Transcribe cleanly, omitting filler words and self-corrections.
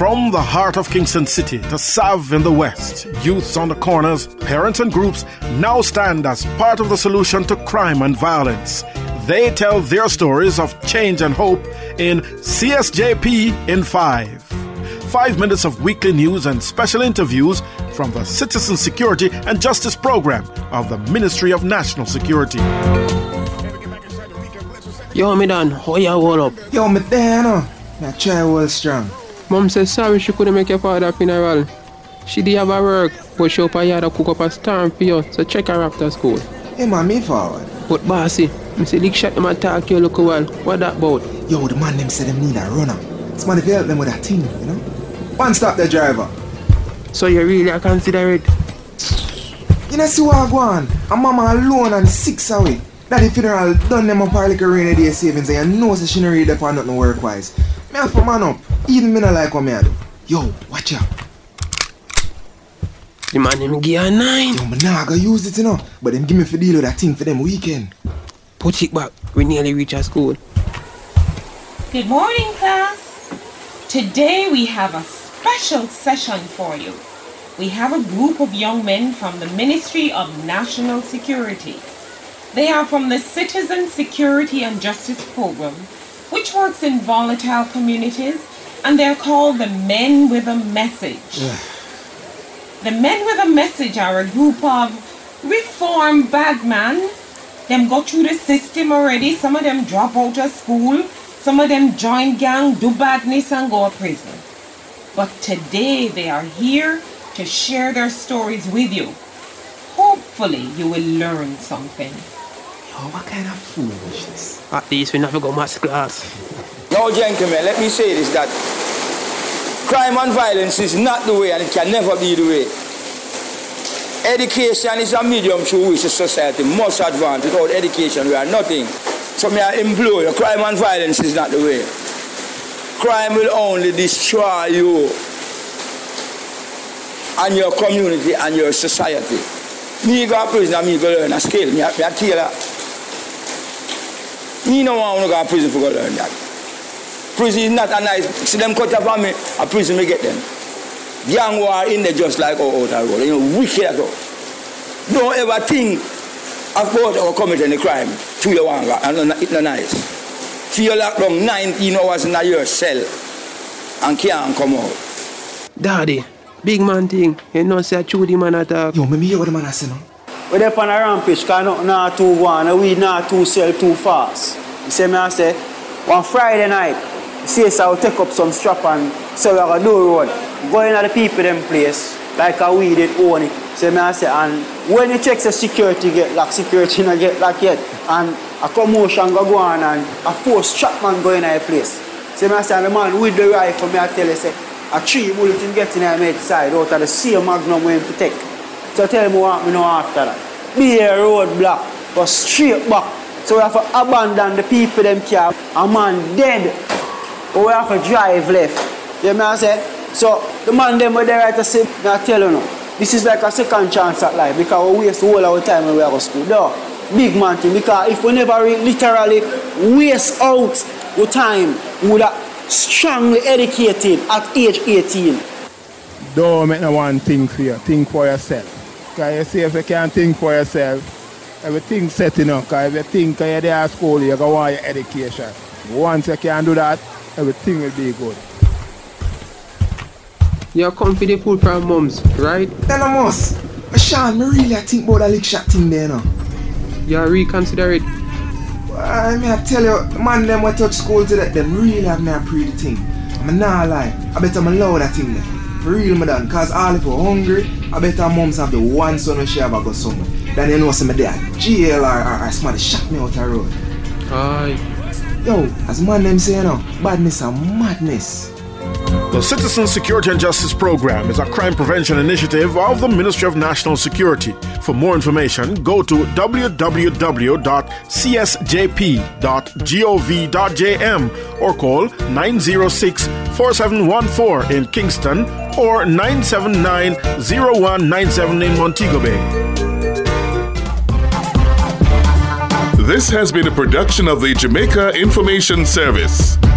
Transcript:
From the heart of Kingston City to Sav in the west, youths on the corners, parents and groups now stand as part of the solution to crime and violence. They tell their stories of change and hope in CSJP in 5. 5 minutes of weekly news and special interviews from the Citizen Security and Justice Program of the Ministry of National Security. Yo, me done. How you hold up? Yo, me there, no. I try hold strong. Mom says sorry she couldn't make your father funeral. She did have her work, but she up her yard to cook up a storm for you, so check her after school. Hey man, me forward. But bossy, I say Dick shot them attack you look a while. What that about? Yo, the man them said them need a runner. This man if you help them with that thing, you know? One stop the driver. So you really are consider it? You know see what I go on? A mama alone and 6 away. Daddy funeral done them up her like a rainy day savings and you know so she don't read up on nothing work-wise. Me have to man up. Even me not like what me I do. Yo, watch out. The man him give a 9. Yo, me nah go use it, you know. But them give me for deal with that thing for them weekend. Put it back. We nearly reach our school. Good morning, class. Today we have a special session for you. We have a group of young men from the Ministry of National Security. They are from the Citizen Security and Justice Program, which works in volatile communities, and they're called the Men with a Message. The Men with a Message are a group of reformed bad men. Them go through the system already. Some of them drop out of school. Some of them join gang, do badness and go to prison. But today they are here to share their stories with you. Hopefully you will learn something. Yo, what kind of foolishness? At least we never go maths class. Now, gentlemen, let me say this, that crime and violence is not the way and it can never be the way. Education is a medium through which a society must advance. Without education, we are nothing. So may I implore you, crime and violence is not the way. Crime will only destroy you and your community and your society. Me go to prison and me go learn a skill. Me a tailor. Me no want to go to prison for go learn that. Prison is not a nice. See them cut up on me, a prison me get them. Gang war in there just like out the road. You know, wicked at all. Don't ever think about or commit any crime to your anger, and it's not nice. See you locked down 19 hours in a your cell and can't come out. Daddy, big man thing. You know say true the man attack. Yo, me hear what the man say now. We're there on a rampage because nothing not too one and we not too sell too fast. You see me I say, one Friday night, say so I'll take up some strap and so we're gonna do road. Going at the people them place, like a we did own it. See me I say, and when you check the security get locked, security not get locked yet, and a commotion go on and a force trap man going at a place. See me I say, and the man with the rifle, me I tell you say, a 3 bullet in getting him outside out of the same magnum we him to take. So tell me what me know after that. Be a roadblock, go straight back. So we have to abandon the people them car. A man dead. Or we have to drive left. You know what I say? So the man them were there right to say, I tell you now, this is like a second chance at life because we waste all our time when we go to school. No, big man thing, because if we never literally waste out our time, we would have strongly educated at age 18. Don't make no one think for you, think for yourself. Because you see if you can't think for yourself, everything setting up. Because if you think you're there at school, you're going to want your education. Once you can do that, everything will be good. You're come for the food from mums, right? Tell them us. Sean, me really think about that lick shot thing there now. You reconsider it. I mean, I tell you, man them who touch school today, them really have me a pretty thing. I'm not lie. I bet I'm love that thing there. For real, me done. Cause all if you're hungry, I bet our mums have the one son when she ever go somewhere. Then you know some there jail or somebody shot me out the road. Aye. Yo, as man them say, you know, badness and madness. The Citizen Security and Justice Program is a crime prevention initiative of the Ministry of National Security. For more information, go to www.csjp.gov.jm or call 906-4714 in Kingston or 979-0197 in Montego Bay. This has been a production of the Jamaica Information Service.